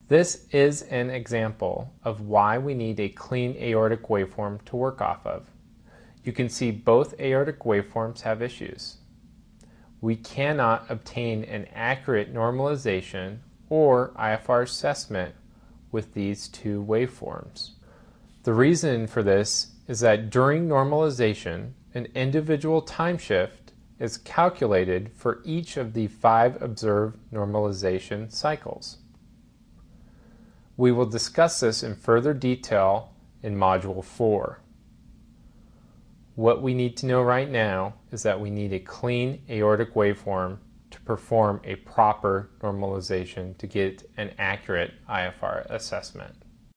This is an example of why we need a clean aortic waveform to work off of. You can see both aortic waveforms have issues. We cannot obtain an accurate normalization or IFR assessment with these two waveforms. The reason for this is that during normalization, an individual time shift is calculated for each of the 5 observed normalization cycles. We will discuss this in further detail in Module 4. What we need to know right now is that we need a clean aortic waveform to perform a proper normalization to get an accurate IFR assessment.